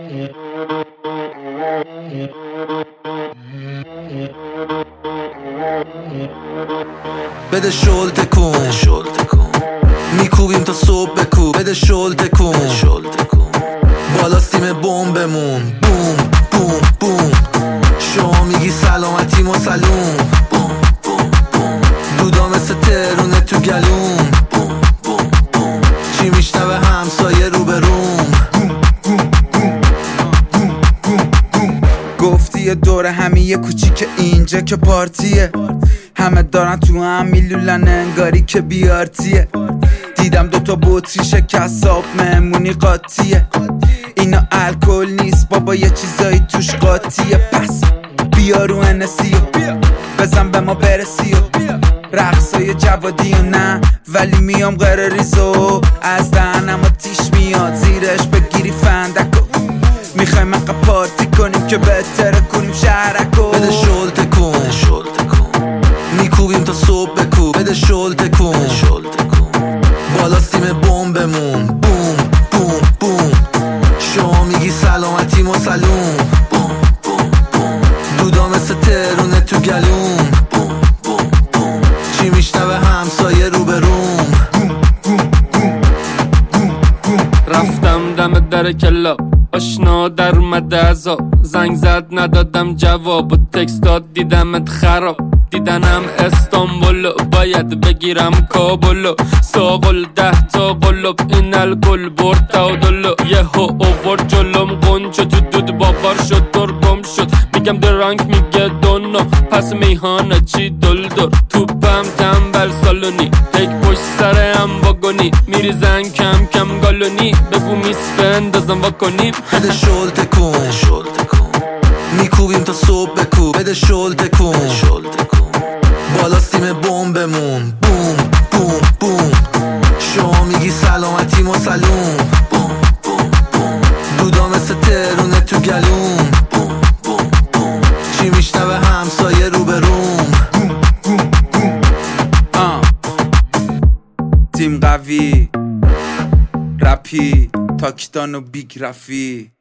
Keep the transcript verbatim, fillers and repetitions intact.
بده شل تکون میکوبیم تا صبح بکوب بده شل تکون بالا سیم بمبمون بوم بوم بوم شما میگی سلامتی مسلوم دودا مثل ترونه تو گلوم چی میشنوه همسایه رو به روم گفتی یه دوره همی یه کوچیک اینجا که پارتیه همه دارن تو هم میلولن انگاری که بیارتیه دیدم دوتا بطری شکستاب مهمونی قاطیه اینا الکل نیست بابا یه چیزایی توش قاطیه پس بیا رو انسی و بزن به ما برسی و رقصای جوادی و نه ولی میام غیر ریزو از دهنم آتیش میاد زیرش بگیری فندکو میخوایم مقا پارتی کنیم که بهتره کنیم شهرکو بده شل تکون میکوبیم تا صبح بکوب بده شل تکون بالا سیم بمبمون بوم بوم بوم شما میگی سلامتی مسلوم دودا مثل ترونه تو گلوم چی میشنوه همسایه رو به روم رفتم دم در کلاب آشنا در اومده ازا زنگ زد ندادم جواب و تکست داد دیدمت خراب دیدنم استانبولو باید بگیرم کابلو ساقل ده تا قلب این الکل برد تعادلو یه ها اوورد جلوم قنچو تو دود بابار شد دور گم شد میگم درانک میگه دونو پس میهانه چی دلدر توپم تنبل سالونی تک پشت سرم واگونی میریزن کم کم گالونی بگو میس بندازم واکنیم بده شل تکون میکوبیم تا صبح بکوب بده شل تکون بالا سیم بمبمون بوم بوم بوم شما میگی سلامتی مسلوم دودا مثل ترونه تو گلوم چی میشنوه همسایه رو به روم تیم قوی رپی تاکیدان و بیگ رفی